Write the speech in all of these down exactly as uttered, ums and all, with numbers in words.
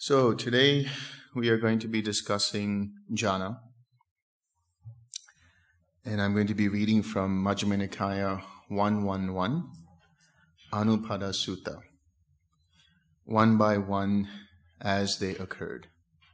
So today we are going to be discussing jhana, and I'm going to be reading from Majjhima Nikaya one eleven, Anupada Sutta, one by one as they occurred.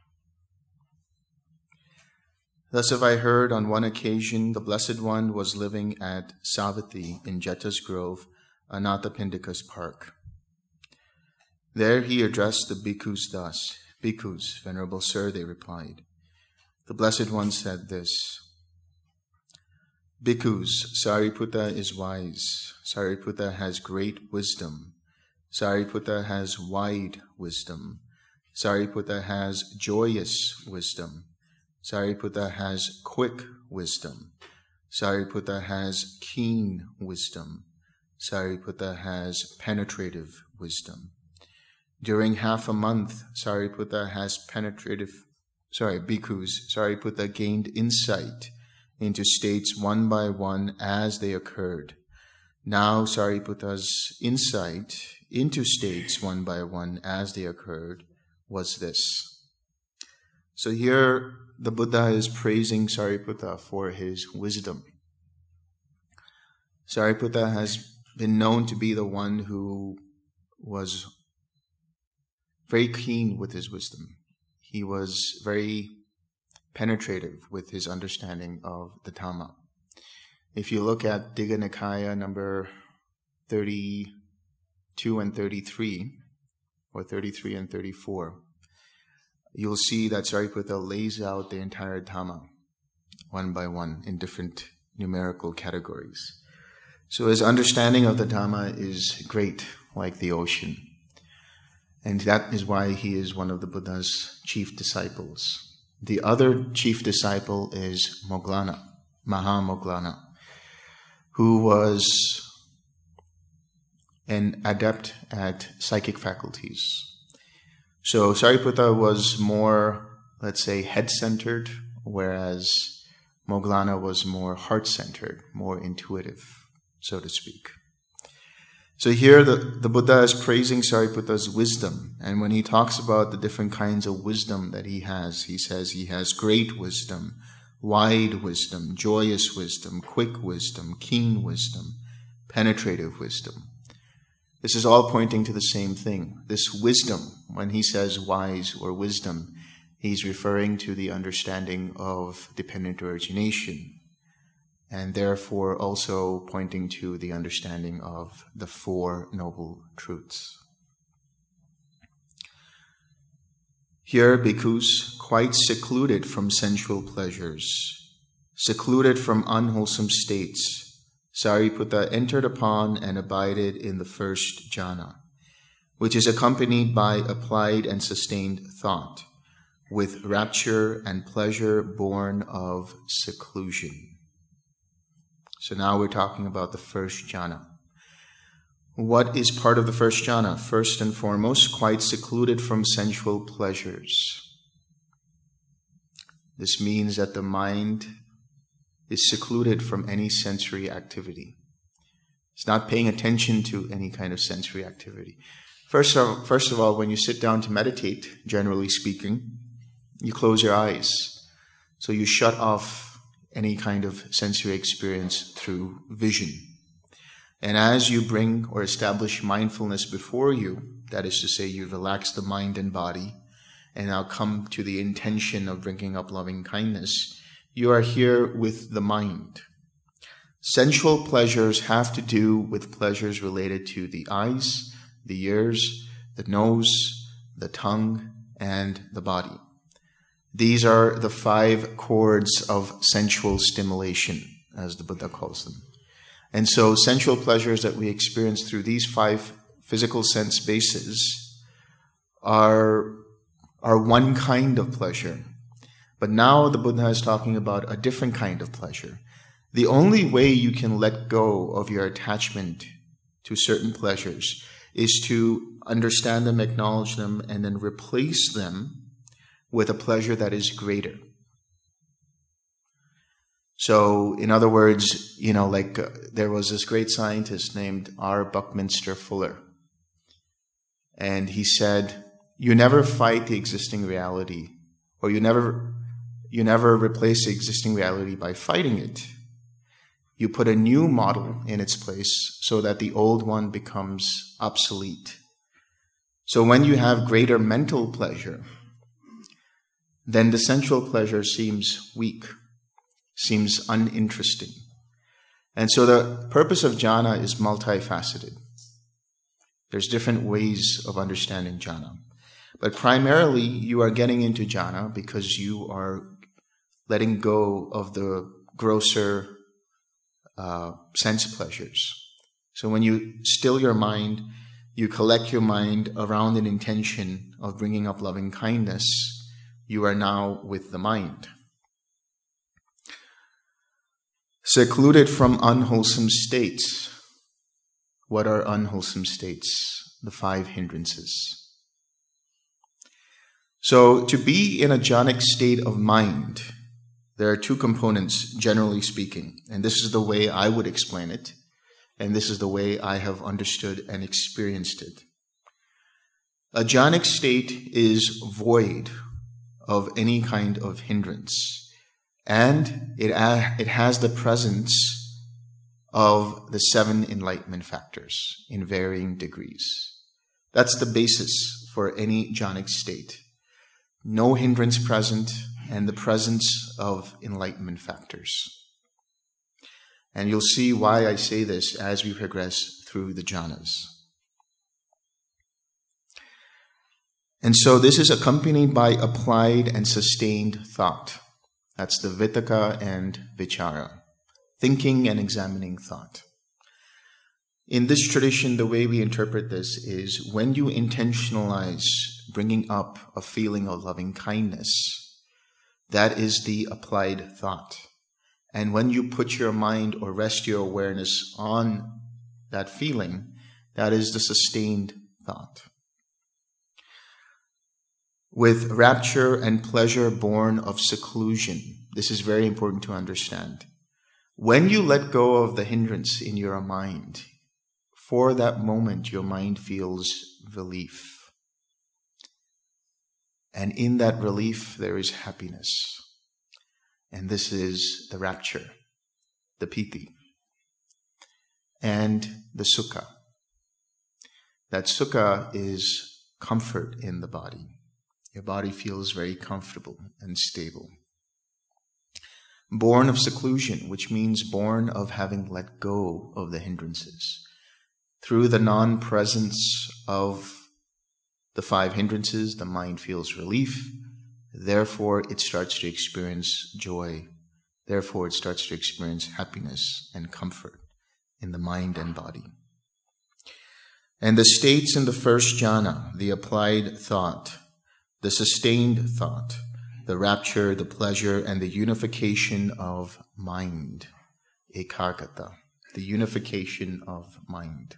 Thus have I heard on one occasion the Blessed One was living at Savatthi in Jeta's Grove, Anathapindika's park. There he addressed the bhikkhus thus. Bhikkhus, Venerable Sir, they replied. The Blessed One said this. Bhikkhus, Sariputta is wise. Sariputta has great wisdom. Sariputta has wide wisdom. Sariputta has joyous wisdom. Sariputta has quick wisdom. Sariputta has keen wisdom. Sariputta has penetrative wisdom. During half a month, Sariputta has penetrative, sorry, bhikkhus, Sariputta gained insight into states one by one as they occurred. Now Sariputta's insight into states one by one as they occurred was this. So here the Buddha is praising Sariputta for his wisdom. Sariputta has been known to be the one who was very keen with his wisdom. He was very penetrative with his understanding of the Dhamma. If you look at Digha Nikaya number thirty-two and thirty-three, or thirty-three and thirty-four, you'll see that Sariputta lays out the entire Dhamma one by one in different numerical categories. So his understanding of the Dhamma is great, like the ocean. And that is why he is one of the Buddha's chief disciples. The other chief disciple is Moggallana, Mahamoggallana, who was an adept at psychic faculties. So Sariputta was more, let's say, head-centered, whereas Moggallana was more heart-centered, more intuitive, so to speak. So here the, the Buddha is praising Sariputta's wisdom, and when he talks about the different kinds of wisdom that he has, he says he has great wisdom, wide wisdom, joyous wisdom, quick wisdom, keen wisdom, penetrative wisdom. This is all pointing to the same thing. This wisdom, when he says wise or wisdom, he's referring to the understanding of dependent origination, and therefore also pointing to the understanding of the Four Noble Truths. Here, bhikkhus, quite secluded from sensual pleasures, secluded from unwholesome states, Sariputta entered upon and abided in the first jhana, which is accompanied by applied and sustained thought, with rapture and pleasure born of seclusion. So now we're talking about the first jhana. What is part of the first jhana? First and foremost, quite secluded from sensual pleasures. This means that the mind is secluded from any sensory activity. It's not paying attention to any kind of sensory activity. First of, first of all, when you sit down to meditate, generally speaking, you close your eyes. So you shut off any kind of sensory experience through vision. And as you bring or establish mindfulness before you, that is to say, you relax the mind and body, and now come to the intention of bringing up loving kindness, you are here with the mind. Sensual pleasures have to do with pleasures related to the eyes, the ears, the nose, the tongue, and the body. These are the five chords of sensual stimulation, as the Buddha calls them. And so sensual pleasures that we experience through these five physical sense bases are, are one kind of pleasure. But now the Buddha is talking about a different kind of pleasure. The only way you can let go of your attachment to certain pleasures is to understand them, acknowledge them, and then replace them with a pleasure that is greater. So, in other words, you know, like uh, there was this great scientist named R. Buckminster Fuller. And he said, you never fight the existing reality, or you never you never replace the existing reality by fighting it. You put a new model in its place so that the old one becomes obsolete. So when you have greater mental pleasure, then the sensual pleasure seems weak, seems uninteresting. And so the purpose of jhana is multifaceted. There's different ways of understanding jhana. But primarily, you are getting into jhana because you are letting go of the grosser uh, sense pleasures. So when you still your mind, you collect your mind around an intention of bringing up loving kindness, you are now with the mind. Secluded from unwholesome states. What are unwholesome states? The five hindrances. So to be in a jhanic state of mind, there are two components, generally speaking, and this is the way I would explain it, and this is the way I have understood and experienced it. A jhanic state is void of any kind of hindrance, and it, uh, it has the presence of the seven enlightenment factors in varying degrees. That's the basis for any jhanic state. No hindrance present, and the presence of enlightenment factors. And you'll see why I say this as we progress through the jhanas. And so this is accompanied by applied and sustained thought. That's the vitakka and vichara, thinking and examining thought. In this tradition, the way we interpret this is when you intentionalize bringing up a feeling of loving kindness, that is the applied thought. And when you put your mind or rest your awareness on that feeling, that is the sustained thought. With rapture and pleasure born of seclusion, this is very important to understand. When you let go of the hindrance in your mind, for that moment your mind feels relief. And in that relief, there is happiness. And this is the rapture, the piti, and the sukha. That sukha is comfort in the body. Your body feels very comfortable and stable. Born of seclusion, which means born of having let go of the hindrances. Through the non-presence of the five hindrances, the mind feels relief. Therefore, it starts to experience joy. Therefore, it starts to experience happiness and comfort in the mind and body. And the states in the first jhana, the applied thought, the sustained thought, the rapture, the pleasure, and the unification of mind, ekaggata, the unification of mind.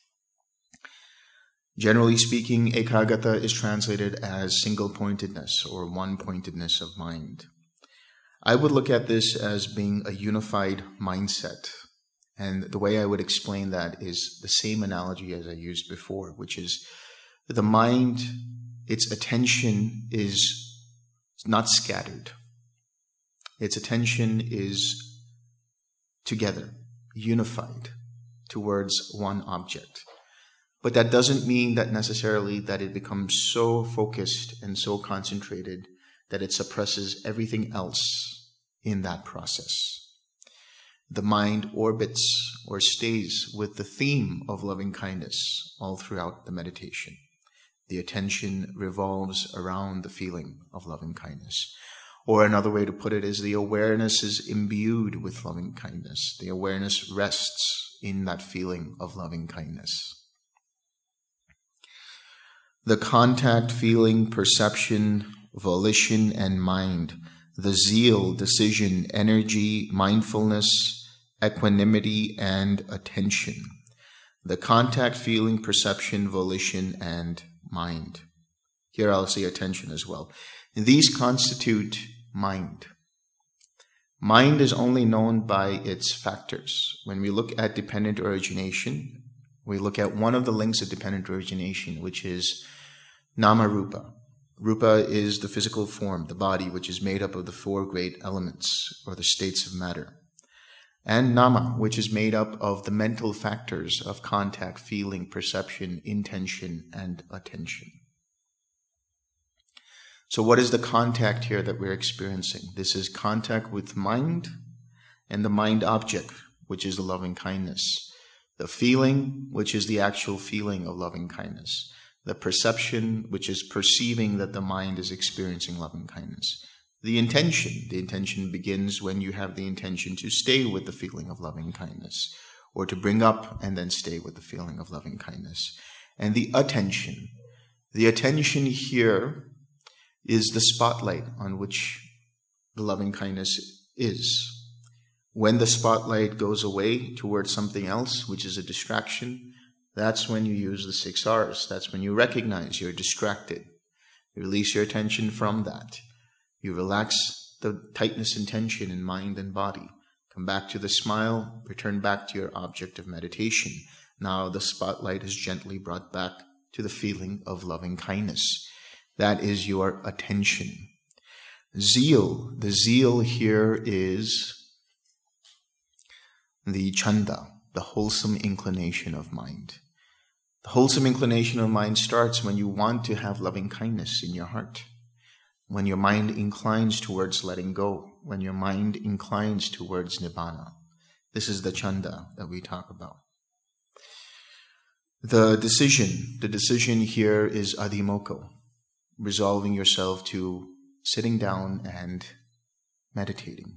Generally speaking, ekaggata is translated as single-pointedness or one-pointedness of mind. I would look at this as being a unified mindset. And the way I would explain that is the same analogy as I used before, which is the mind, its attention is not scattered. Its attention is together, unified towards one object. But that doesn't mean that necessarily that it becomes so focused and so concentrated that it suppresses everything else in that process. The mind orbits or stays with the theme of loving kindness all throughout the meditation. The attention revolves around the feeling of loving kindness. Or another way to put it is the awareness is imbued with loving kindness. The awareness rests in that feeling of loving kindness. The contact, feeling, perception, volition, and mind, the zeal, decision, energy, mindfulness, equanimity, and attention. The contact, feeling, perception, volition, and mind. Here I'll say attention as well. These constitute mind. Mind is only known by its factors. When we look at dependent origination, we look at one of the links of dependent origination, which is Nama Rupa. Rupa is the physical form, the body, which is made up of the four great elements or the states of matter. And Nama, which is made up of the mental factors of contact, feeling, perception, intention, and attention. So what is the contact here that we're experiencing? This is contact with mind and the mind object, which is the loving kindness. The feeling, which is the actual feeling of loving kindness. The perception, which is perceiving that the mind is experiencing loving kindness. The intention, the intention begins when you have the intention to stay with the feeling of loving kindness, or to bring up and then stay with the feeling of loving kindness. And the attention, the attention here is the spotlight on which the loving kindness is. When the spotlight goes away towards something else, which is a distraction, that's when you use the six R's. That's when you recognize you're distracted. You release your attention from that. You relax the tightness and tension in mind and body. Come back to the smile, return back to your object of meditation. Now the spotlight is gently brought back to the feeling of loving kindness. That is your attention. Zeal. The zeal here is the chanda, the wholesome inclination of mind. The wholesome inclination of mind starts when you want to have loving kindness in your heart. When your mind inclines towards letting go. When your mind inclines towards nibbana. This is the chanda that we talk about. The decision, the decision here is adhimokho, resolving yourself to sitting down and meditating.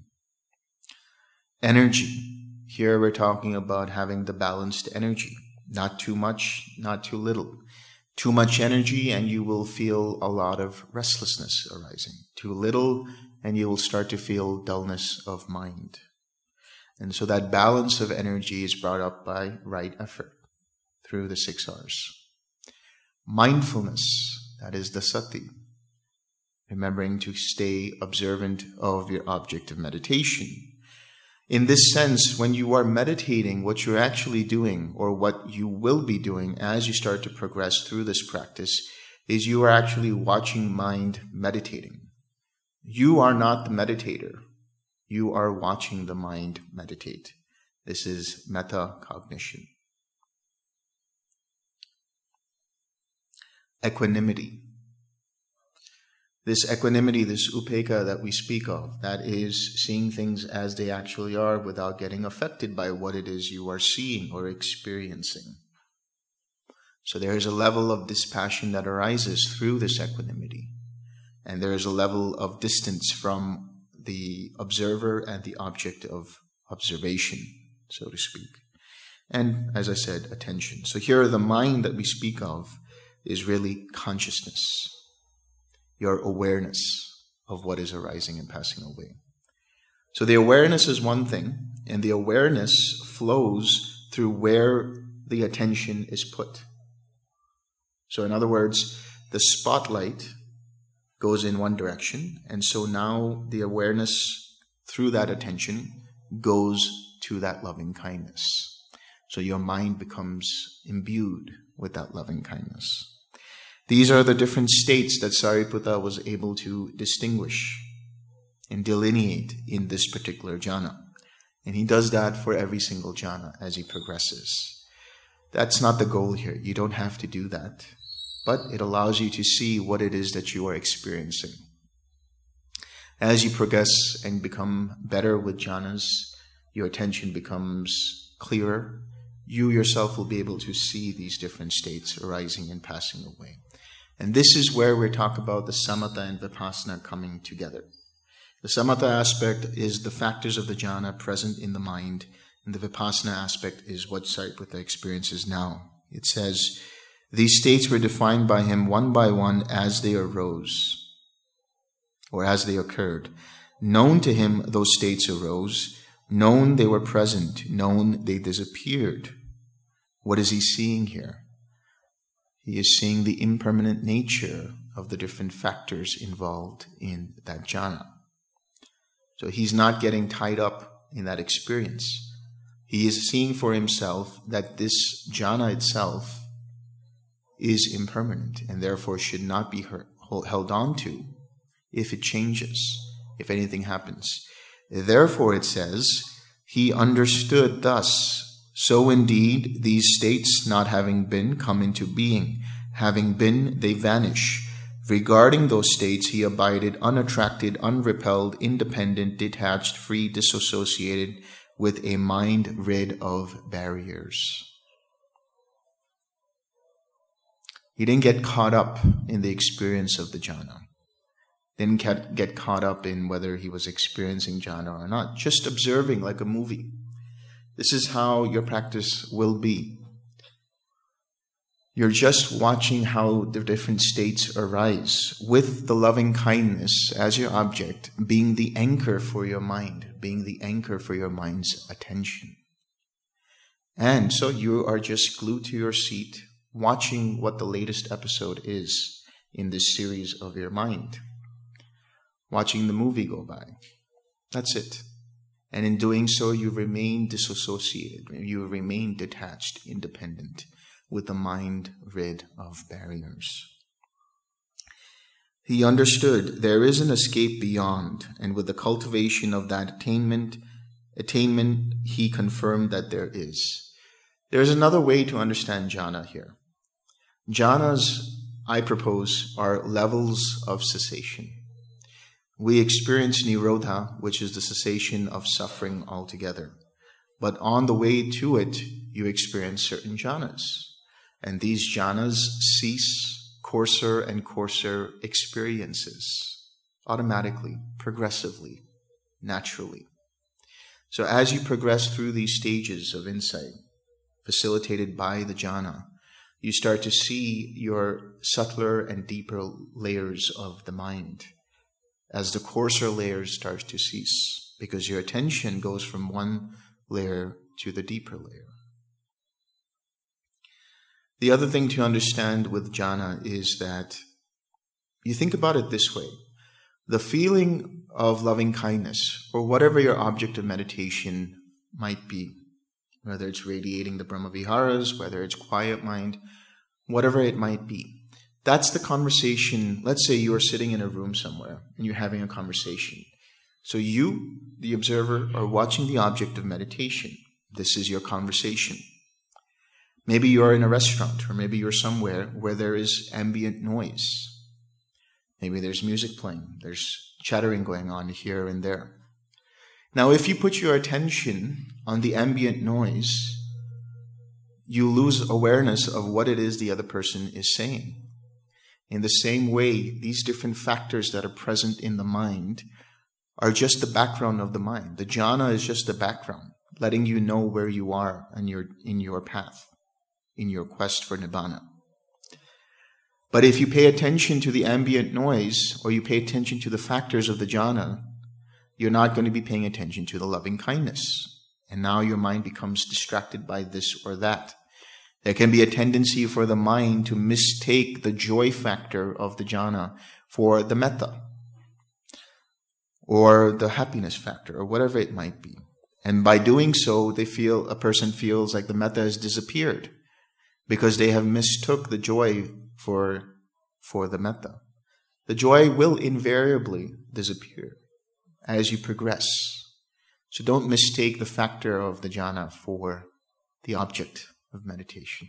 Energy. Here we're talking about having the balanced energy. Not too much, not too little. Too much energy and you will feel a lot of restlessness arising. Too little and you will start to feel dullness of mind. And so that balance of energy is brought up by right effort through the six R's. Mindfulness, that is the sati. Remembering to stay observant of your object of meditation. In this sense, when you are meditating, what you're actually doing, or what you will be doing as you start to progress through this practice, is you are actually watching mind meditating. You are not the meditator. You are watching the mind meditate. This is metacognition. Equanimity. This equanimity, this upekkha that we speak of, that is seeing things as they actually are without getting affected by what it is you are seeing or experiencing. So there is a level of dispassion that arises through this equanimity. And there is a level of distance from the observer and the object of observation, so to speak. And, as I said, attention. So here the mind that we speak of is really consciousness. Your awareness of what is arising and passing away. So the awareness is one thing, and the awareness flows through where the attention is put. So in other words, the spotlight goes in one direction, and so now the awareness through that attention goes to that loving kindness. So your mind becomes imbued with that loving kindness. These are the different states that Sariputta was able to distinguish and delineate in this particular jhana. And he does that for every single jhana as he progresses. That's not the goal here. You don't have to do that. But it allows you to see what it is that you are experiencing. As you progress and become better with jhanas, your attention becomes clearer. You yourself will be able to see these different states arising and passing away. And this is where we talk about the samatha and vipassana coming together. The samatha aspect is the factors of the jhana present in the mind, and the vipassana aspect is what Sariputta experiences now. It says, these states were defined by him one by one as they arose, or as they occurred. Known to him those states arose, known they were present, known they disappeared. What is he seeing here? He is seeing the impermanent nature of the different factors involved in that jhana. So he's not getting tied up in that experience. He is seeing for himself that this jhana itself is impermanent and therefore should not be held on to if it changes, if anything happens. Therefore, it says, he understood thus, so indeed these states not having been come into being, having been they vanish. Regarding those states he abided unattracted, unrepelled, independent, detached, free, disassociated, with a mind rid of barriers. He didn't get caught up in the experience of the jhana. Didn't get caught up in whether he was experiencing jhana or not. Just observing like a movie. This is how your practice will be. You're just watching how the different states arise with the loving kindness as your object, being the anchor for your mind, being the anchor for your mind's attention. And so you are just glued to your seat, watching what the latest episode is in this series of your mind. Watching the movie go by. That's it. And in doing so, you remain disassociated. You remain detached, independent, with a mind rid of barriers. He understood there is an escape beyond, and with the cultivation of that attainment, attainment, he confirmed that there is. There is another way to understand jhana here. Jhanas, I propose, are levels of cessation. We experience nirodha, which is the cessation of suffering altogether. But on the way to it, you experience certain jhanas. And these jhanas cease coarser and coarser experiences, automatically, progressively, naturally. So as you progress through these stages of insight, facilitated by the jhana, you start to see your subtler and deeper layers of the mind as the coarser layers start to cease, because your attention goes from one layer to the deeper layer. The other thing to understand with jhana is that you think about it this way. The feeling of loving kindness, or whatever your object of meditation might be, whether it's radiating the Brahmaviharas, whether it's quiet mind, whatever it might be, that's the conversation. Let's say you are sitting in a room somewhere and you're having a conversation. So you, the observer, are watching the object of meditation. This is your conversation. Maybe you're in a restaurant, or maybe you're somewhere where there is ambient noise. Maybe there's music playing, there's chattering going on here and there. Now, if you put your attention on the ambient noise, you lose awareness of what it is the other person is saying. In the same way, these different factors that are present in the mind are just the background of the mind. The jhana is just the background, letting you know where you are in your, in your path, in your quest for nibbana. But if you pay attention to the ambient noise, or you pay attention to the factors of the jhana, you're not going to be paying attention to the loving kindness. And now your mind becomes distracted by this or that. There can be a tendency for the mind to mistake the joy factor of the jhana for the metta, or the happiness factor, or whatever it might be. And by doing so, they feel, a person feels like the metta has disappeared, because they have mistook the joy for, for the metta. The joy will invariably disappear as you progress. So don't mistake the factor of the jhana for the object of meditation.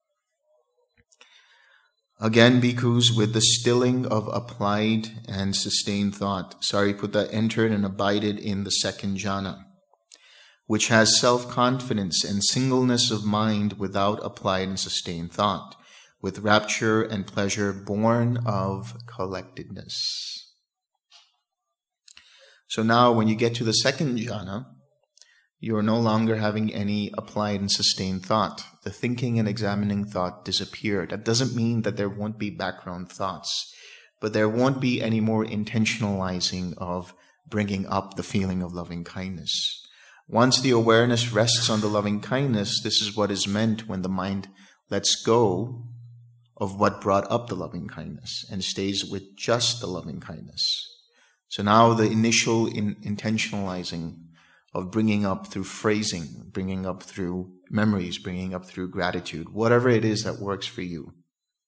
Again, bhikkhus, with the stilling of applied and sustained thought, Sariputta entered and abided in the second jhana, which has self-confidence and singleness of mind without applied and sustained thought, with rapture and pleasure born of collectedness. So now when you get to the second jhana, you are no longer having any applied and sustained thought. The thinking and examining thought disappear. That doesn't mean that there won't be background thoughts, but there won't be any more intentionalizing of bringing up the feeling of loving kindness. Once the awareness rests on the loving kindness, this is what is meant when the mind lets go of what brought up the loving kindness and stays with just the loving kindness. So now the initial in intentionalizing of bringing up through phrasing, bringing up through memories, bringing up through gratitude, whatever it is that works for you,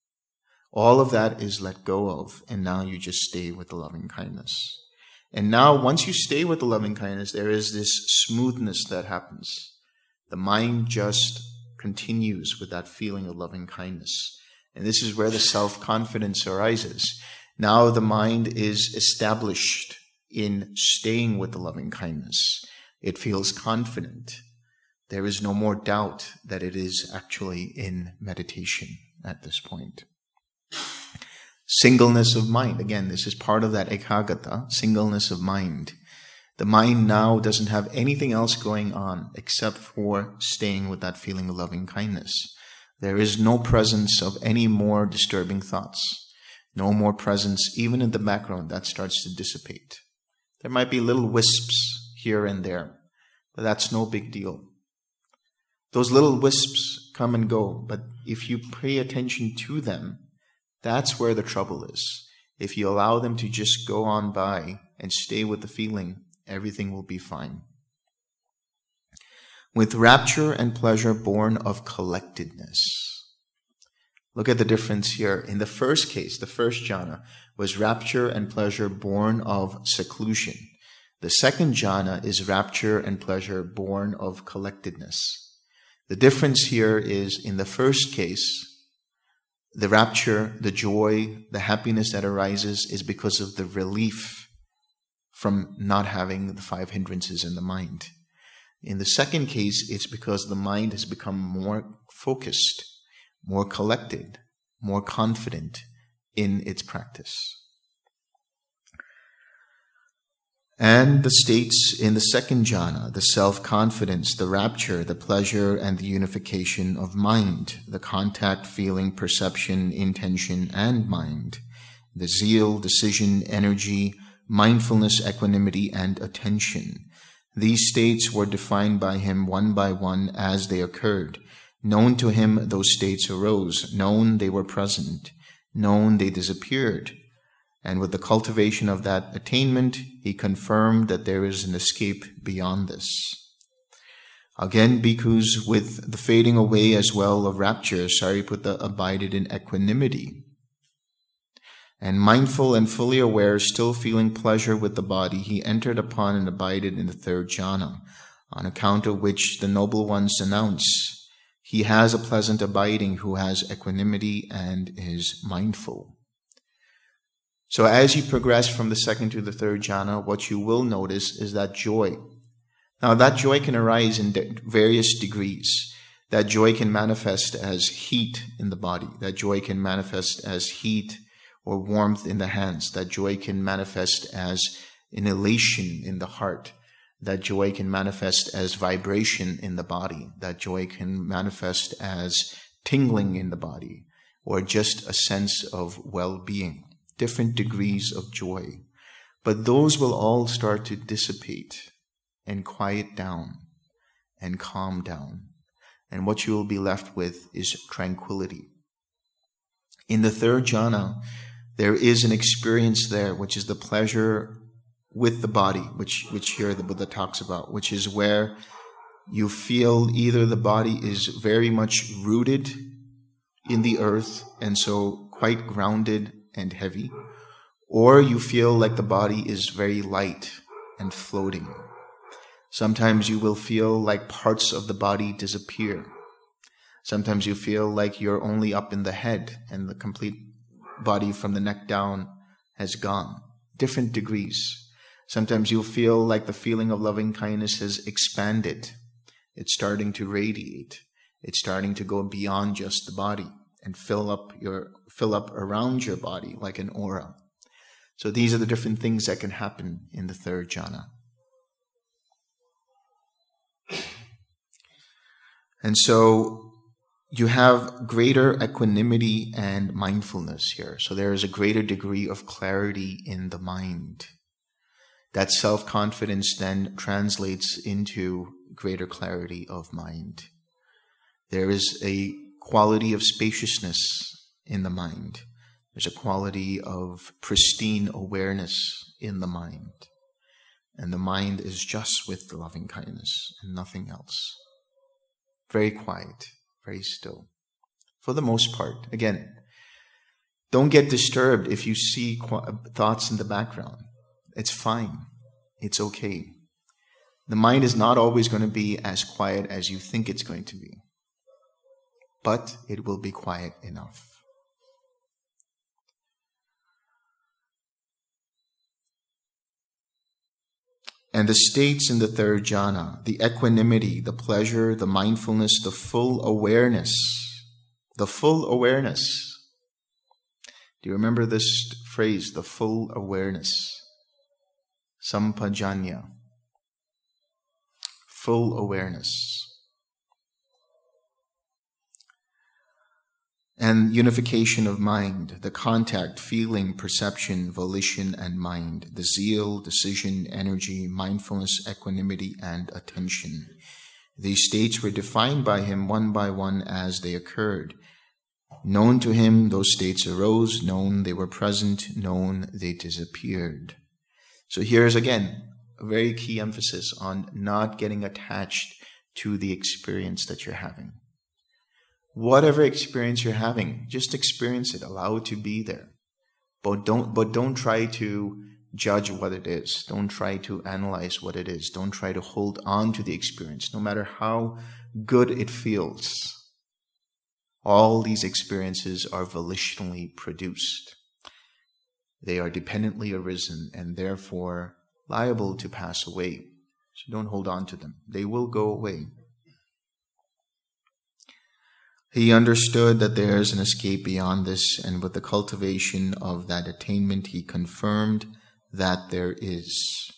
All of that is let go of, and now you just stay with the loving kindness. And now, once you stay with the loving kindness, there is this smoothness that happens. The mind just continues with that feeling of loving kindness. And this is where the self-confidence arises. Now the mind is established in staying with the loving kindness. It feels confident. There is no more doubt that it is actually in meditation at this point. Singleness of mind. Again, this is part of that ekagata, singleness of mind. The mind now doesn't have anything else going on except for staying with that feeling of loving kindness. There is no presence of any more disturbing thoughts. No more presence, even in the background, that starts to dissipate. There might be little wisps here and there, but that's no big deal. Those little wisps come and go, but if you pay attention to them, that's where the trouble is. If you allow them to just go on by and stay with the feeling, everything will be fine. With rapture and pleasure born of collectedness. Look at the difference here. In the first case, the first jhana, was rapture and pleasure born of seclusion. The second jhana is rapture and pleasure born of collectedness. The difference here is, in the first case, the rapture, the joy, the happiness that arises is because of the relief from not having the five hindrances in the mind. In the second case, it's because the mind has become more focused, more collected, more confident in its practice. And the states in the second jhana, the self-confidence, the rapture, the pleasure, and the unification of mind, the contact, feeling, perception, intention, and mind, the zeal, decision, energy, mindfulness, equanimity, and attention. These states were defined by him one by one as they occurred. Known to him, those states arose. Known, they were present. Known, they disappeared. And with the cultivation of that attainment, he confirmed that there is an escape beyond this. Again, bhikkhus, with the fading away as well of rapture, Sariputta abided in equanimity. And mindful and fully aware, still feeling pleasure with the body, he entered upon and abided in the third jhana, on account of which the noble ones announce, he has a pleasant abiding who has equanimity and is mindful. So as you progress from the second to the third jhana, what you will notice is that joy. Now that joy can arise in de- various degrees. That joy can manifest as heat in the body. That joy can manifest as heat or warmth in the hands. That joy can manifest as an elation in the heart. That joy can manifest as vibration in the body. That joy can manifest as tingling in the body, or just a sense of well-being. Different degrees of joy. But those will all start to dissipate and quiet down and calm down. And what you will be left with is tranquility. In the third jhana, there is an experience there, which is the pleasure with the body, which, which here the Buddha talks about, which is where you feel either the body is very much rooted in the earth and so quite grounded and heavy, or you feel like the body is very light and floating. Sometimes you will feel like parts of the body disappear. Sometimes you feel like you're only up in the head and the complete body from the neck down has gone. Different degrees. Sometimes you'll feel like the feeling of loving kindness has expanded. It's starting to radiate. It's starting to go beyond just the body and fill up your fill up around your body like an aura. So these are the different things that can happen in the third jhana. And so you have greater equanimity and mindfulness here. So there is a greater degree of clarity in the mind. That self-confidence then translates into greater clarity of mind. There is a quality of spaciousness in the mind. There's a quality of pristine awareness in the mind. And the mind is just with the loving kindness and nothing else. Very quiet, very still. For the most part. Again, Don't get disturbed if you see qu- thoughts in the background. It's fine. It's okay. The mind is not always going to be as quiet as you think it's going to be, but it will be quiet enough. And the states in the third jhana, the equanimity, the pleasure, the mindfulness, the full awareness, the full awareness. Do you remember this phrase, the full awareness? Sampajanya. Full awareness. And unification of mind, the contact, feeling, perception, volition, and mind, the zeal, decision, energy, mindfulness, equanimity, and attention. These states were defined by him one by one as they occurred. Known to him, those states arose. Known, they were present. Known, they disappeared. So here's again a very key emphasis on not getting attached to the experience that you're having. Whatever experience you're having, just experience it. Allow it to be there. But don't, but don't try to judge what it is. Don't try to analyze what it is. Don't try to hold on to the experience, no matter how good it feels. All these experiences are volitionally produced. They are dependently arisen and therefore liable to pass away. So don't hold on to them. They will go away. He understood that there is an escape beyond this, and with the cultivation of that attainment, he confirmed that there is.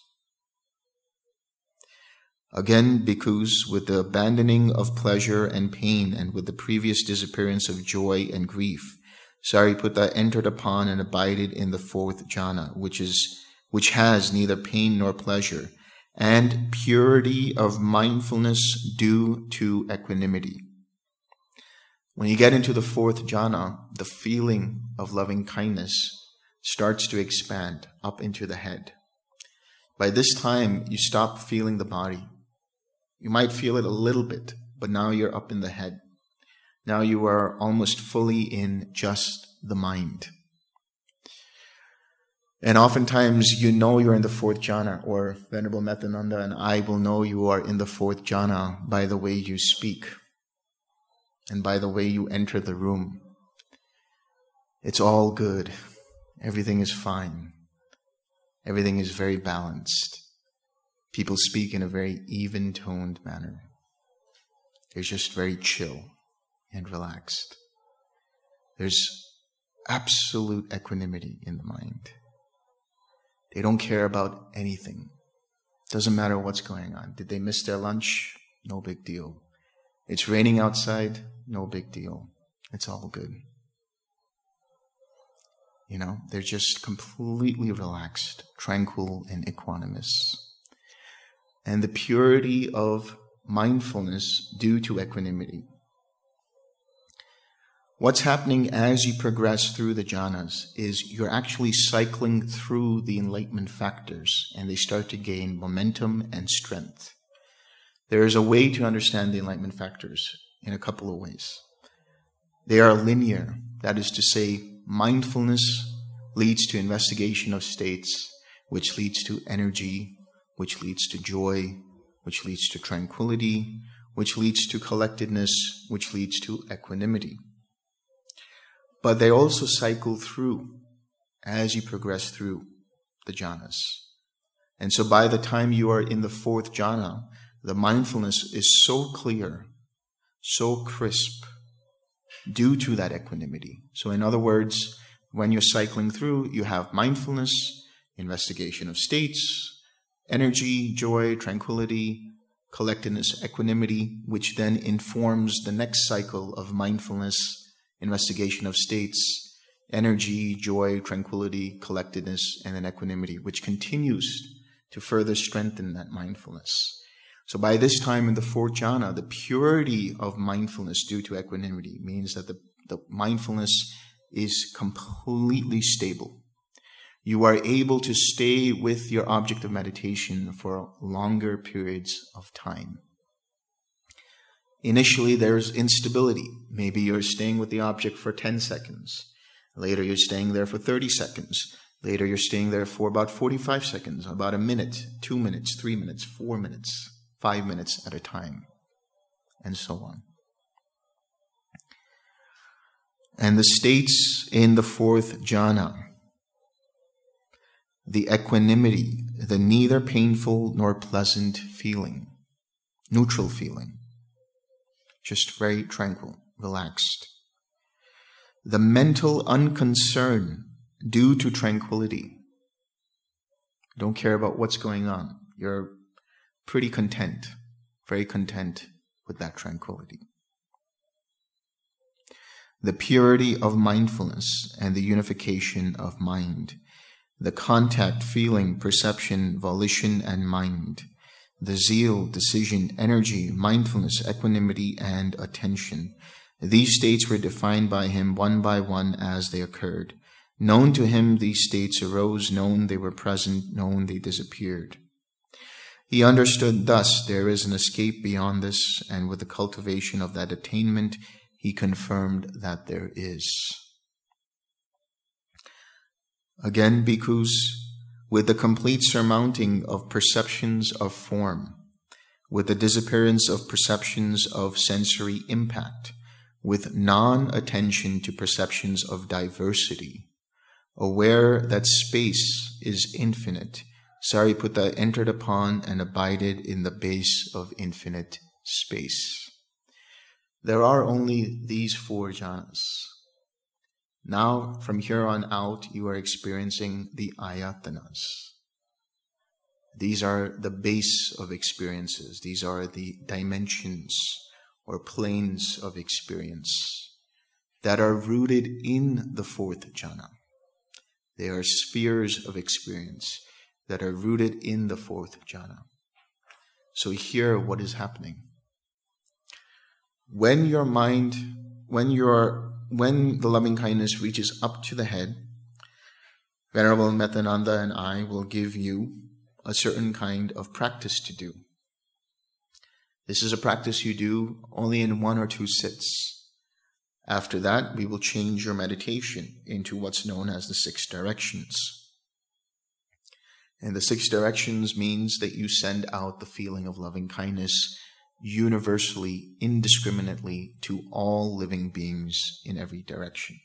Again, bhikkhus, with the abandoning of pleasure and pain, and with the previous disappearance of joy and grief, Sariputta entered upon and abided in the fourth jhana, which is which has neither pain nor pleasure, and purity of mindfulness due to equanimity. When you get into the fourth jhana, the feeling of loving kindness starts to expand up into the head. By this time, you stop feeling the body. You might feel it a little bit, but now you're up in the head. Now you are almost fully in just the mind. And oftentimes you know you're in the fourth jhana, or Venerable Methananda and I will know you are in the fourth jhana by the way you speak and by the way you enter the room. It's all good. Everything is fine. Everything is very balanced. People speak in a very even-toned manner. They're just very chill and relaxed. There's absolute equanimity in the mind. They don't care about anything. Doesn't matter what's going on. Did they miss their lunch? No big deal. It's raining outside? No big deal. It's all good. You know, they're just completely relaxed, tranquil, and equanimous. And the purity of mindfulness due to equanimity. What's happening as you progress through the jhanas is you're actually cycling through the enlightenment factors, and they start to gain momentum and strength. There is a way to understand the enlightenment factors in a couple of ways. They are linear. That is to say, mindfulness leads to investigation of states, which leads to energy, which leads to joy, which leads to tranquility, which leads to collectedness, which leads to equanimity. But they also cycle through as you progress through the jhanas. And so by the time you are in the fourth jhana, the mindfulness is so clear, so crisp, due to that equanimity. So in other words, when you're cycling through, you have mindfulness, investigation of states, energy, joy, tranquility, collectedness, equanimity, which then informs the next cycle of mindfulness, investigation of states, energy, joy, tranquility, collectedness, and then equanimity, which continues to further strengthen that mindfulness. So by this time in the fourth jhana, the purity of mindfulness due to equanimity means that the, the mindfulness is completely stable. You are able to stay with your object of meditation for longer periods of time. Initially, there's instability. Maybe you're staying with the object for ten seconds. Later, you're staying there for thirty seconds. Later, you're staying there for about forty-five seconds, about a minute, two minutes, three minutes, four minutes, five minutes at a time, and so on. And the states in the fourth jhana, the equanimity, the neither painful nor pleasant feeling, neutral feeling, just very tranquil, relaxed. The mental unconcern due to tranquility. Don't care about what's going on. You're pretty content, very content with that tranquility. The purity of mindfulness and the unification of mind. The contact, feeling, perception, volition, and mind. The zeal, decision, energy, mindfulness, equanimity, and attention. These states were defined by him one by one as they occurred. Known to him, these states arose, known they were present, known they disappeared. He understood thus there is an escape beyond this, and with the cultivation of that attainment, he confirmed that there is. Again, bhikkhus, with the complete surmounting of perceptions of form, with the disappearance of perceptions of sensory impact, with non-attention to perceptions of diversity, aware that space is infinite, Sariputta entered upon and abided in the base of infinite space. There are only these four jhanas. Now, from here on out, you are experiencing the ayatanas. These are the base of experiences. These are the dimensions or planes of experience that are rooted in the fourth jhana. They are spheres of experience that are rooted in the fourth jhana. So here, what is happening? When your mind, when your, when the loving kindness reaches up to the head, Venerable Metananda and I will give you a certain kind of practice to do. This is a practice you do only in one or two sits. After that, we will change your meditation into what's known as the six directions. And the six directions means that you send out the feeling of loving kindness universally, indiscriminately to all living beings in every direction.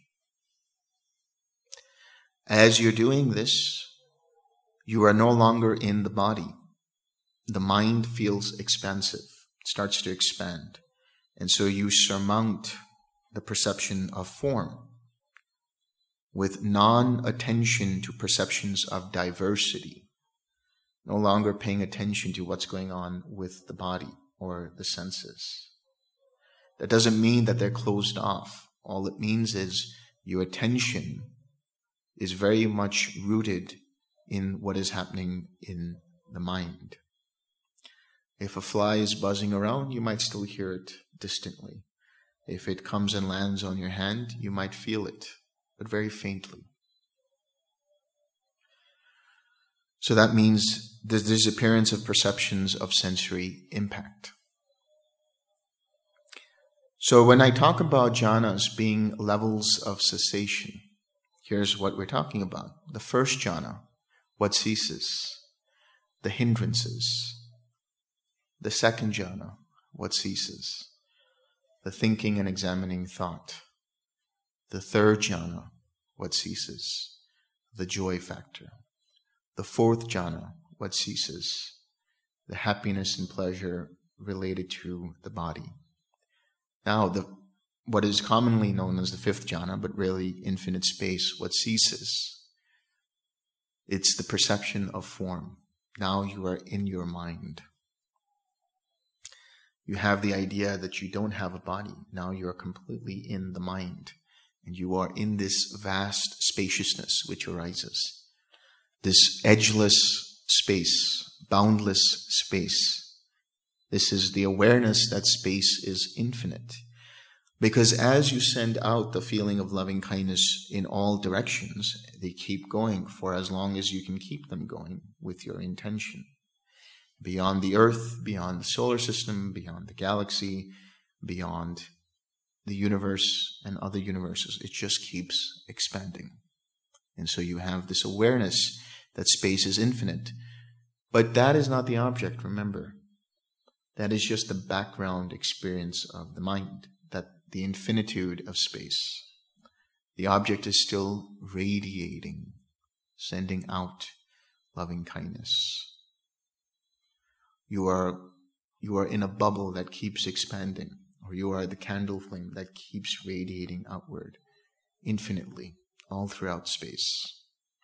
As you're doing this, you are no longer in the body. The mind feels expansive, starts to expand. And so you surmount the perception of form with non-attention to perceptions of diversity, no longer paying attention to what's going on with the body or the senses. That doesn't mean that they're closed off. All it means is your attention is very much rooted in what is happening in the mind. If a fly is buzzing around, you might still hear it distantly. If it comes and lands on your hand, you might feel it, but very faintly. So that means the disappearance of perceptions of sensory impact. So when I talk about jhanas being levels of cessation, here's what we're talking about. The first jhana, what ceases? The hindrances. The second jhana, what ceases? The thinking and examining thought. The third jhana, what ceases? The joy factor. The fourth jhana, what ceases? The happiness and pleasure related to the body. Now, the what is commonly known as the fifth jhana, but really infinite space, what ceases? It's the perception of form. Now you are in your mind. You have the idea that you don't have a body. Now you are completely in the mind. And you are in this vast spaciousness which arises. This edgeless space, boundless space. This is the awareness that space is infinite. Because as you send out the feeling of loving kindness in all directions, they keep going for as long as you can keep them going with your intention. Beyond the earth, beyond the solar system, beyond the galaxy, beyond the universe and other universes. It just keeps expanding. And so you have this awareness that space is infinite. But that is not the object, remember. That is just the background experience of the mind, that the infinitude of space. The object is still radiating, sending out loving kindness. You are, you are in a bubble that keeps expanding, or you are the candle flame that keeps radiating outward infinitely, all throughout space.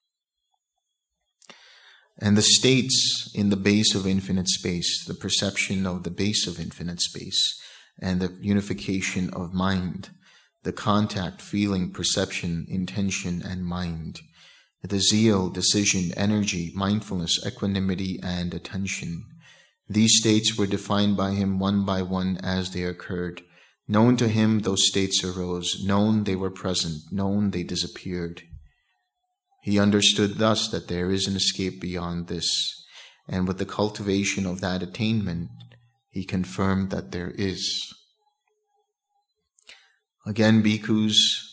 And the states in the base of infinite space, the perception of the base of infinite space, and the unification of mind, the contact, feeling, perception, intention, and mind, the zeal, decision, energy, mindfulness, equanimity, and attention. These states were defined by him one by one as they occurred. Known to him, those states arose. Known, they were present. Known, they disappeared. He understood thus that there is an escape beyond this, and with the cultivation of that attainment, he confirmed that there is. Again, bhikkhus,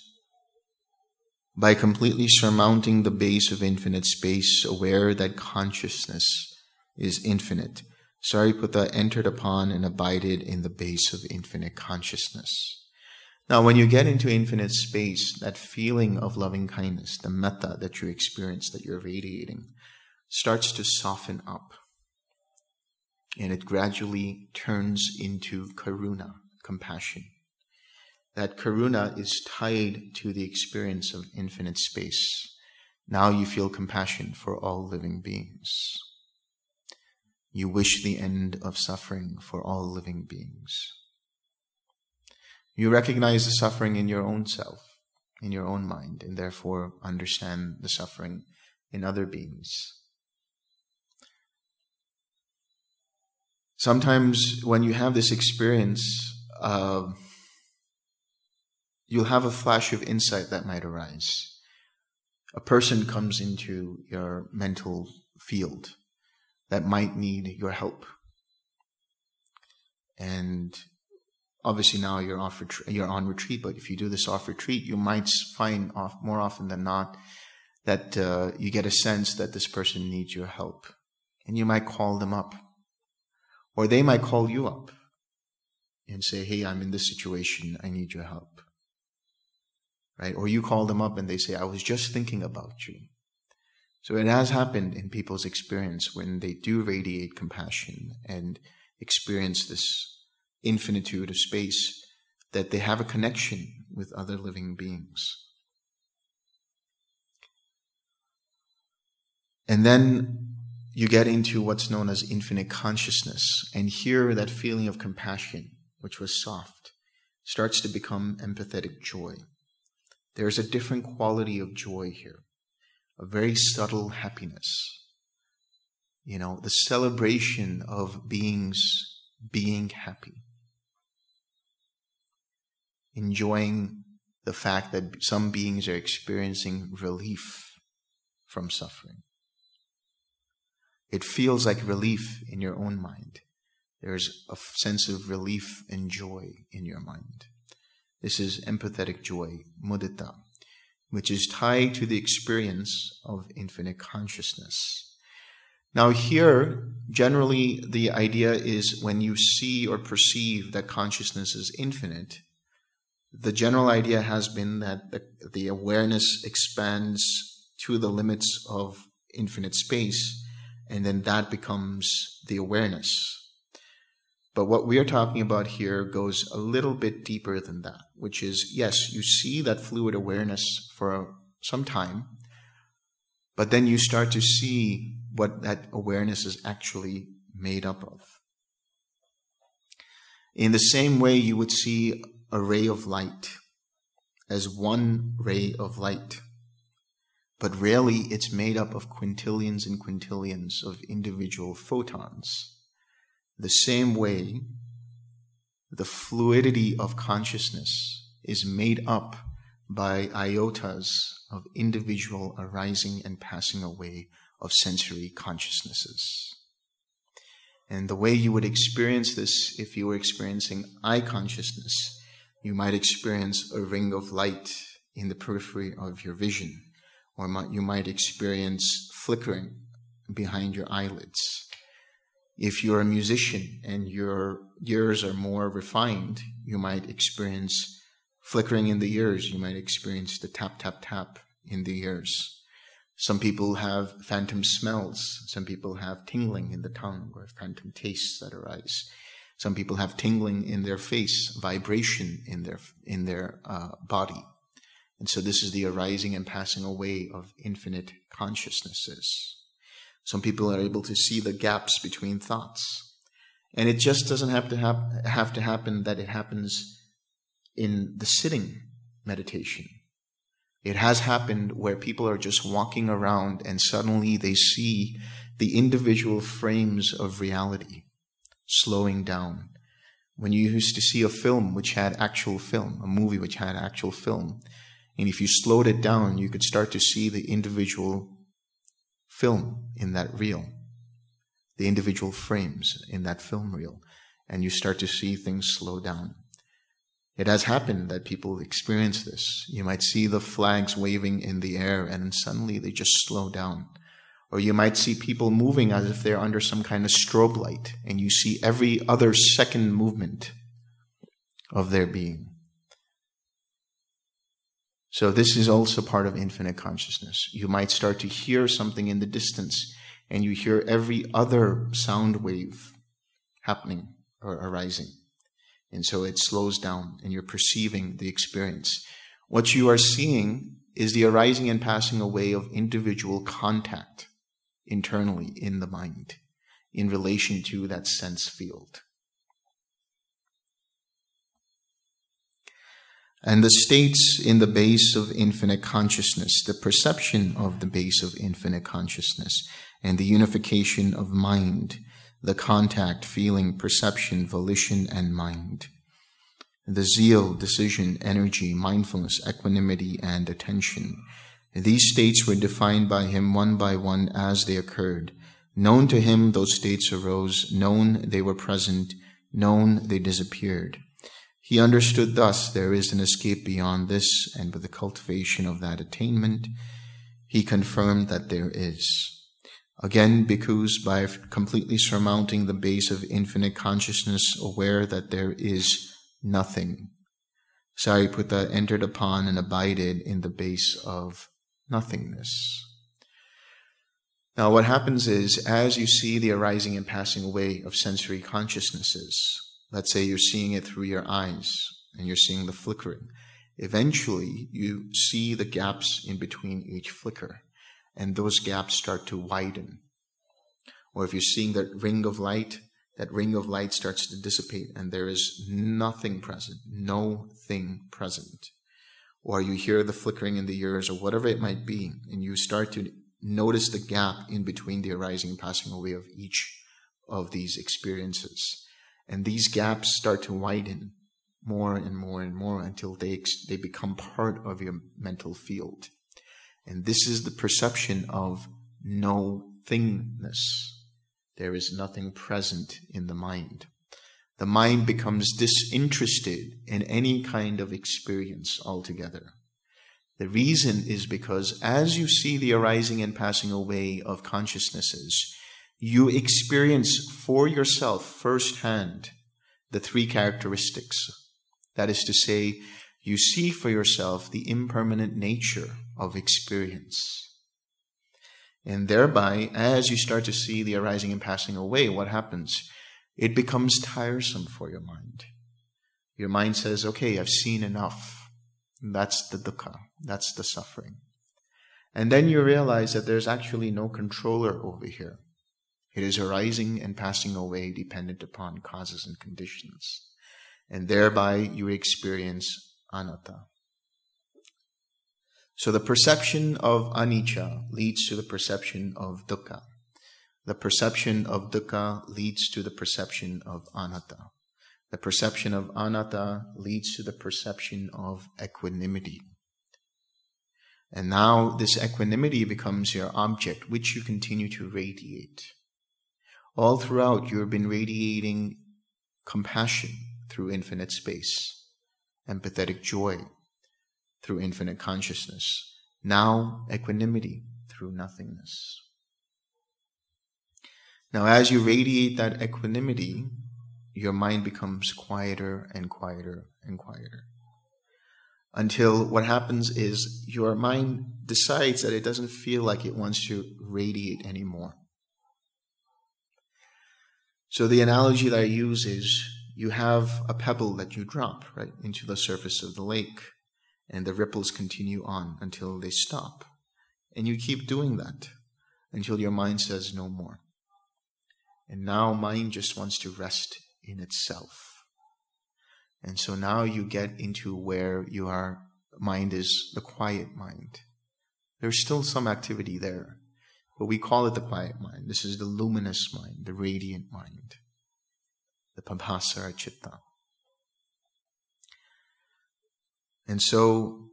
by completely surmounting the base of infinite space, aware that consciousness is infinite, Sariputta entered upon and abided in the base of infinite consciousness. Now, when you get into infinite space, that feeling of loving kindness, the metta that you experience, that you're radiating, starts to soften up. And it gradually turns into karuna, compassion. That karuna is tied to the experience of infinite space. Now you feel compassion for all living beings. You wish the end of suffering for all living beings. You recognize the suffering in your own self, in your own mind, and therefore understand the suffering in other beings. Sometimes when you have this experience, uh, you'll have a flash of insight that might arise. A person comes into your mental field that might need your help. And obviously now you're off ret- you're on retreat, but if you do this off retreat, you might find off, more often than not that uh, you get a sense that this person needs your help. And you might call them up. Or they might call you up and say, hey, I'm in this situation, I need your help. Right? Or you call them up and they say, I was just thinking about you. So it has happened in people's experience when they do radiate compassion and experience this infinitude of space, that they have a connection with other living beings. And then you get into what's known as infinite consciousness, and here that feeling of compassion, which was soft, starts to become empathetic joy. There's a different quality of joy here, a very subtle happiness. You know, the celebration of beings being happy. Enjoying the fact that some beings are experiencing relief from suffering. It feels like relief in your own mind. There's a sense of relief and joy in your mind. This is empathetic joy, mudita, which is tied to the experience of infinite consciousness. Now here, generally the idea is when you see or perceive that consciousness is infinite, the general idea has been that the, the awareness expands to the limits of infinite space, and then that becomes the awareness. But what we are talking about here goes a little bit deeper than that, which is, yes, you see that fluid awareness for some time, but then you start to see what that awareness is actually made up of. In the same way you would see a ray of light as one ray of light, but really it's made up of quintillions and quintillions of individual photons. The same way, the fluidity of consciousness is made up by iotas of individual arising and passing away of sensory consciousnesses. And the way you would experience this if you were experiencing eye consciousness, You might experience a ring of light in the periphery of your vision, or might, you might experience flickering behind your eyelids. If you're a musician and your ears are more refined, you might experience flickering in the ears. You might experience the tap, tap, tap in the ears. Some people have phantom smells. Some people have tingling in the tongue or phantom tastes that arise. Some people have tingling in their face, vibration in their in their uh, body. And so this is the arising and passing away of infinite consciousnesses. Some people are able to see the gaps between thoughts. And it just doesn't have to hap- have to happen that it happens in the sitting meditation. It has happened where people are just walking around and suddenly they see the individual frames of reality slowing down. When you used to see a film which had actual film, a movie which had actual film, and if you slowed it down, you could start to see the individual film in that reel, the individual frames in that film reel, and you start to see things slow down. It has happened that people experience this. You might see the flags waving in the air and then suddenly they just slow down. Or you might see people moving as if they're under some kind of strobe light and you see every other second movement of their being. So this is also part of infinite consciousness. You might start to hear something in the distance and you hear every other sound wave happening or arising. And so it slows down and you're perceiving the experience. What you are seeing is the arising and passing away of individual contact internally in the mind in relation to that sense field. And the states in the base of infinite consciousness, the perception of the base of infinite consciousness, and the unification of mind, the contact, feeling, perception, volition, and mind. The zeal, decision, energy, mindfulness, equanimity, and attention. These states were defined by him one by one as they occurred. Known to him, those states arose. Known, they were present. Known, they disappeared. He understood thus there is an escape beyond this, and with the cultivation of that attainment, he confirmed that there is. Again, bhikkhus, by completely surmounting the base of infinite consciousness, aware that there is nothing, Sariputta entered upon and abided in the base of nothingness. Now what happens is, as you see the arising and passing away of sensory consciousnesses, let's say you're seeing it through your eyes and you're seeing the flickering, eventually you see the gaps in between each flicker. And those gaps start to widen. Or if you're seeing that ring of light, that ring of light starts to dissipate and there is nothing present, no thing present. Or you hear the flickering in the ears or whatever it might be, and you start to notice the gap in between the arising and passing away of each of these experiences. And these gaps start to widen more and more and more until they, they become part of your mental field. And this is the perception of no thingness. There is nothing present in the mind. The mind becomes disinterested in any kind of experience altogether. The reason is because as you see the arising and passing away of consciousnesses, you experience for yourself firsthand the three characteristics. That is to say, you see for yourself the impermanent nature of experience. And thereby, as you start to see the arising and passing away, what happens? It becomes tiresome for your mind. Your mind says, okay, I've seen enough. That's the dukkha. That's the suffering. And then you realize that there's actually no controller over here. It is arising and passing away dependent upon causes and conditions. And thereby you experience anatta. So the perception of anicca leads to the perception of dukkha. The perception of dukkha leads to the perception of anatta. The perception of anatta leads to the perception of equanimity. And now this equanimity becomes your object, which you continue to radiate. All throughout, you have been radiating compassion through infinite space. empathetic joy through infinite consciousness. Now, equanimity through nothingness. Now, as you radiate that equanimity, your mind becomes quieter and quieter and quieter. Until what happens is your mind decides that it doesn't feel like it wants to radiate anymore. So the analogy that I use is you have a pebble that you drop, right, into the surface of the lake, and the ripples continue on until they stop. And you keep doing that until your mind says no more. And now mind just wants to rest in itself. And so now you get into where your mind is the quiet mind. There's still some activity there, but we call it the quiet mind. This is the luminous mind, the radiant mind, the pabhasara chitta. And so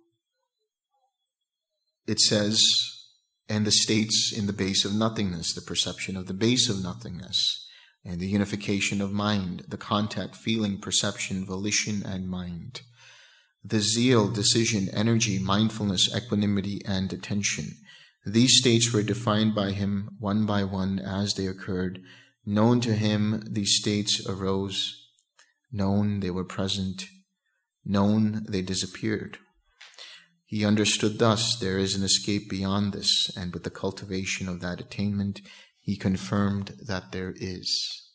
it says, and the states in the base of nothingness, the perception of the base of nothingness, and the unification of mind, the contact, feeling, perception, volition, and mind. The zeal, decision, energy, mindfulness, equanimity, and attention. These states were defined by him one by one as they occurred. Known to him, these states arose. Known, they were present. Known, they disappeared. He understood thus, there is an escape beyond this, and with the cultivation of that attainment, he confirmed that there is.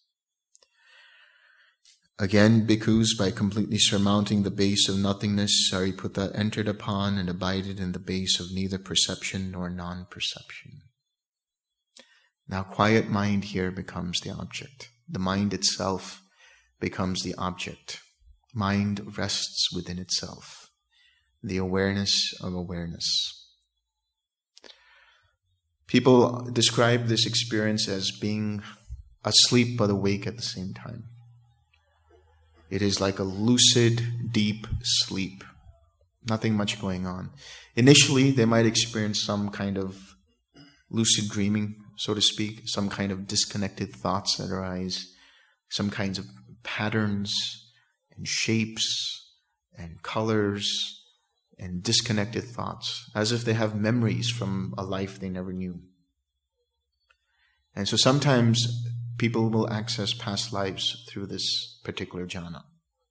Again, bhikkhus, by completely surmounting the base of nothingness, Sariputta entered upon and abided in the base of neither perception nor non-perception. Now, quiet mind here becomes the object. The mind itself becomes the object. Mind rests within itself. The awareness of awareness. People describe this experience as being asleep but awake at the same time. It is like a lucid, deep sleep. Nothing much going on. Initially, they might experience some kind of lucid dreaming, so to speak, some kind of disconnected thoughts that arise, some kinds of patterns and shapes and colors and disconnected thoughts, as if they have memories from a life they never knew. And so sometimes people will access past lives through this particular jhana.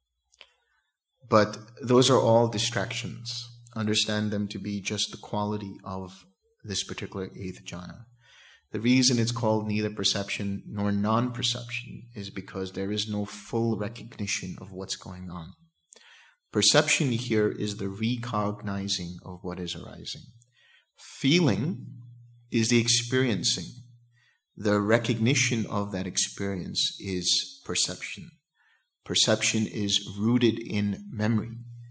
But those are all distractions. Understand them to be just the quality of this particular eighth jhana. The reason it's called neither perception nor non-perception is because there is no full recognition of what's going on. Perception here is the recognizing of what is arising. Feeling is the experiencing. The recognition of that experience is perception. Perception is rooted in memory.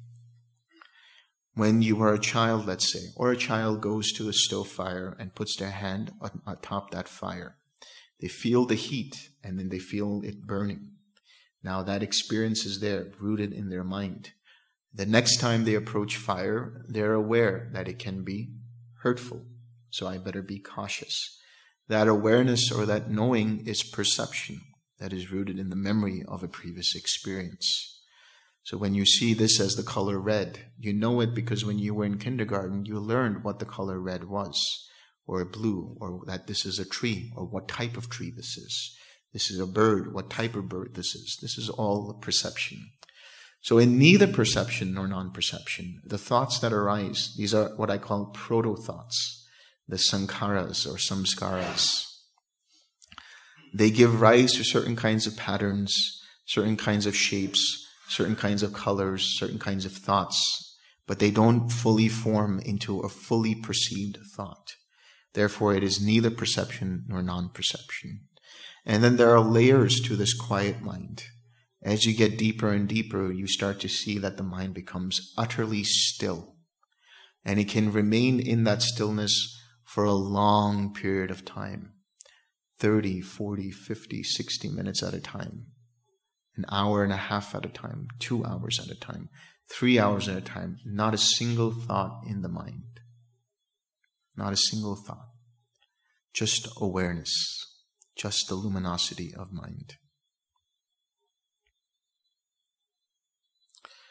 When you are a child, let's say, or a child goes to a stove fire and puts their hand on, atop that fire, they feel the heat and then they feel it burning. Now that experience is there, rooted in their mind. The next time they approach fire, they're aware that it can be hurtful, so I better be cautious. That awareness or that knowing is perception that is rooted in the memory of a previous experience. So when you see this as the color red, you know it because when you were in kindergarten, you learned what the color red was, or blue, or that this is a tree, or what type of tree this is. This is a bird, what type of bird this is. This is all perception. So in neither perception nor non-perception, the thoughts that arise, these are what I call proto-thoughts, the sankharas or samskaras. They give rise to certain kinds of patterns, certain kinds of shapes, certain kinds of colors, certain kinds of thoughts, but they don't fully form into a fully perceived thought. Therefore, it is neither perception nor non-perception. And then there are layers to this quiet mind. As you get deeper and deeper, you start to see that the mind becomes utterly still. And it can remain in that stillness for a long period of time. thirty, forty, fifty, sixty minutes at a time. An hour and a half at a time. Two hours at a time. Three hours at a time. Not a single thought in the mind. Not a single thought. Just awareness. Just the luminosity of mind.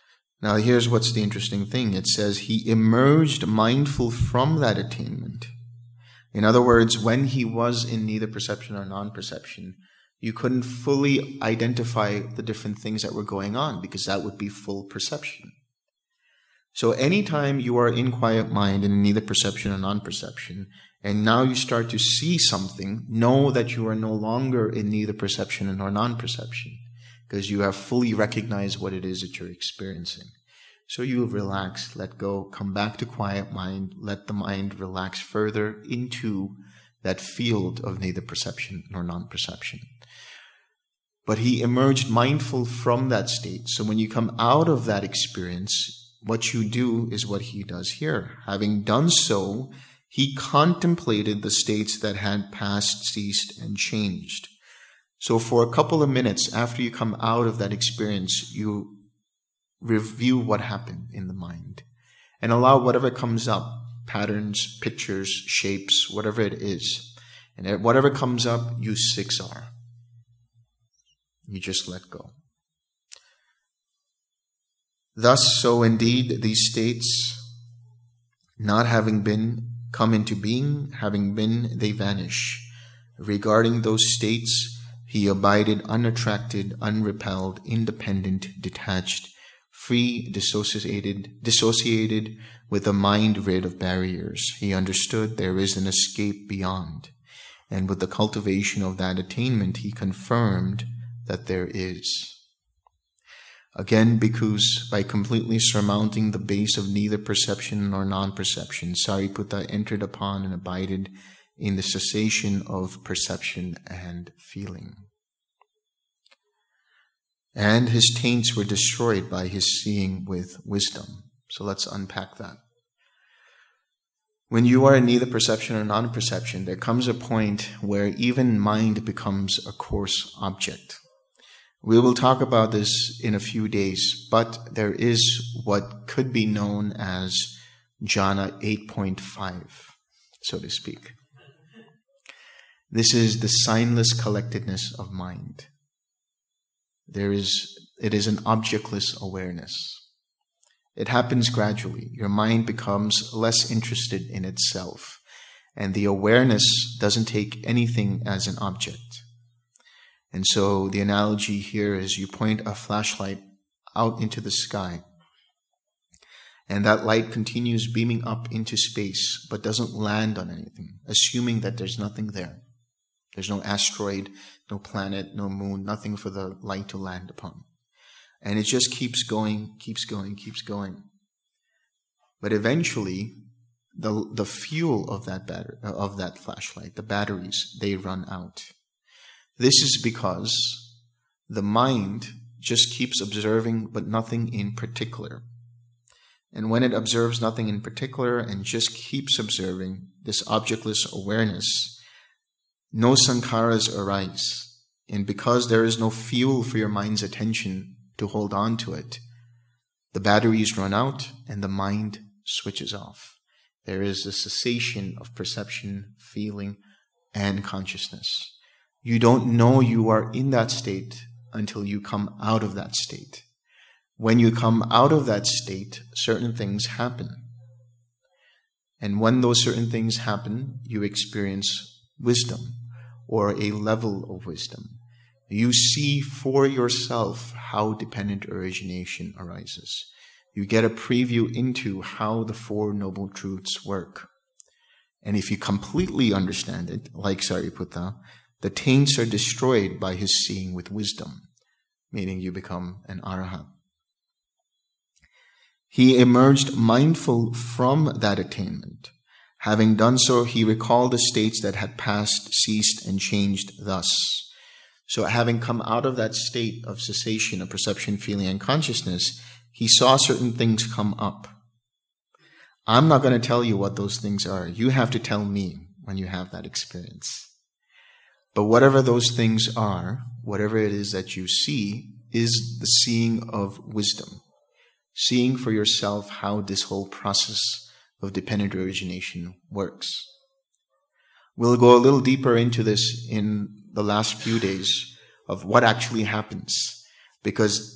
Now here's what's the interesting thing. It says he emerged mindful from that attainment. In other words, when he was in neither perception or non-perception, you couldn't fully identify the different things that were going on because that would be full perception. So anytime you are in quiet mind and in neither perception or non-perception, and now you start to see something, know that you are no longer in neither perception nor non-perception because you have fully recognized what it is that you're experiencing. So you relax, let go, come back to quiet mind, let the mind relax further into that field of neither perception nor non-perception. But he emerged mindful from that state. So when you come out of that experience, what you do is what he does here. Having done so, he contemplated the states that had passed, ceased, and changed. So for a couple of minutes after you come out of that experience, you review what happened in the mind and allow whatever comes up, patterns, pictures, shapes, whatever it is. And whatever comes up, you siksar. You just let go. Thus, so indeed, these states, not having been, come into being, having been, they vanish. Regarding those states, he abided unattracted, unrepelled, independent, detached, free, dissociated, dissociated, with a mind rid of barriers. He understood there is an escape beyond. And with the cultivation of that attainment, he confirmed that there is. Again, because by completely surmounting the base of neither perception nor non-perception, Sariputta entered upon and abided in the cessation of perception and feeling. And his taints were destroyed by his seeing with wisdom. So let's unpack that. When you are in neither perception or non-perception, there comes a point where even mind becomes a coarse object. We will talk about this in a few days, but there is what could be known as jhana eight point five, so to speak. This is the signless collectedness of mind. There is, it is an objectless awareness. It happens gradually. Your mind becomes less interested in itself, and the awareness doesn't take anything as an object. And so the analogy here is you point a flashlight out into the sky, and that light continues beaming up into space, but doesn't land on anything, assuming that there's nothing there. There's no asteroid, no planet, no moon, nothing for the light to land upon. And it just keeps going, keeps going, keeps going. But eventually, the the fuel of that batter, of that flashlight, the batteries, they run out. This is because the mind just keeps observing, but nothing in particular. And when it observes nothing in particular and just keeps observing this objectless awareness, no sankharas arise. And because there is no fuel for your mind's attention to hold on to it, the batteries run out and the mind switches off. There is a cessation of perception, feeling, and consciousness. You don't know you are in that state until you come out of that state. When you come out of that state, certain things happen. And when those certain things happen, you experience wisdom or a level of wisdom. You see for yourself how dependent origination arises. You get a preview into how the Four Noble Truths work. And if you completely understand it, like Sariputta, the taints are destroyed by his seeing with wisdom, meaning you become an arahant. He emerged mindful from that attainment. Having done so, he recalled the states that had passed, ceased, and changed thus. So having come out of that state of cessation of perception, feeling, and consciousness, he saw certain things come up. I'm not going to tell you what those things are. You have to tell me when you have that experience. But whatever those things are, whatever it is that you see, is the seeing of wisdom. Seeing for yourself how this whole process of dependent origination works. We'll go a little deeper into this in the last few days of what actually happens. Because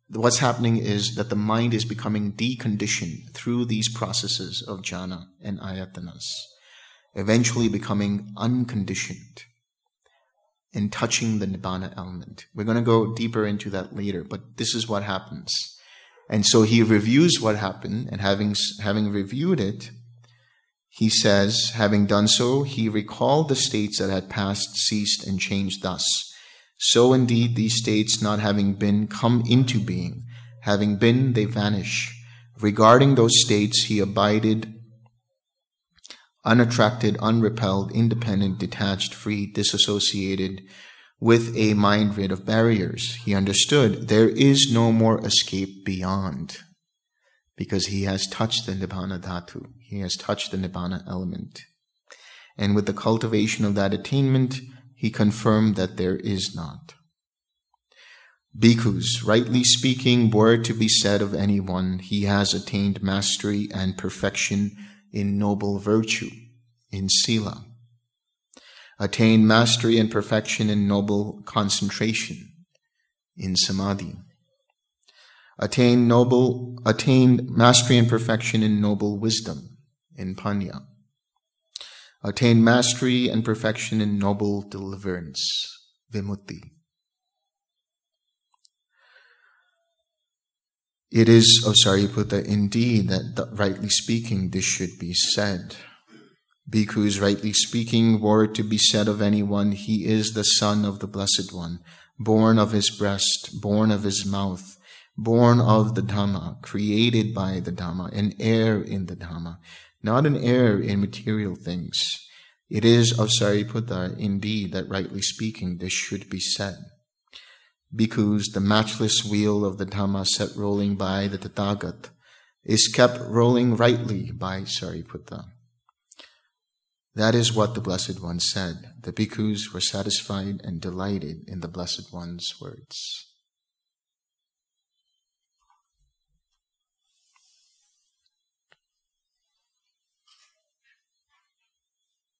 what's happening is that the mind is becoming deconditioned through these processes of jhana and ayatanas, eventually becoming unconditioned and touching the nibbana element. We're going to go deeper into that later, but this is what happens. And so he reviews what happened, and having, having reviewed it, he says, having done so, he recalled the states that had passed, ceased, and changed thus. So indeed these states, not having been, come into being. Having been, they vanish. Regarding those states, he abided unattracted, unrepelled, independent, detached, free, disassociated, with a mind rid of barriers. He understood there is no more escape beyond, because he has touched the Nibbana Dhatu. He has touched the Nibbana element. And with the cultivation of that attainment, he confirmed that there is not. Bhikkhus, rightly speaking, were to be said of anyone, he has attained mastery and perfection in noble virtue, in sila. Attained mastery and perfection in noble concentration, in samadhi. Attained noble, attained mastery and perfection in noble wisdom, in panya. Attained mastery and perfection in noble deliverance, vimutti. It is of Sariputta indeed that, rightly speaking, this should be said. Bhikkhus, rightly speaking, were to be said of anyone, he is the son of the Blessed One, born of his breast, born of his mouth, born of the Dhamma, created by the Dhamma, an heir in the Dhamma, not an heir in material things. It is of Sariputta indeed that, rightly speaking, this should be said. Bhikkhus, the matchless wheel of the Dhamma set rolling by the Tathagat is kept rolling rightly by Sariputta. That is what the Blessed One said. The bhikkhus were satisfied and delighted in the Blessed One's words.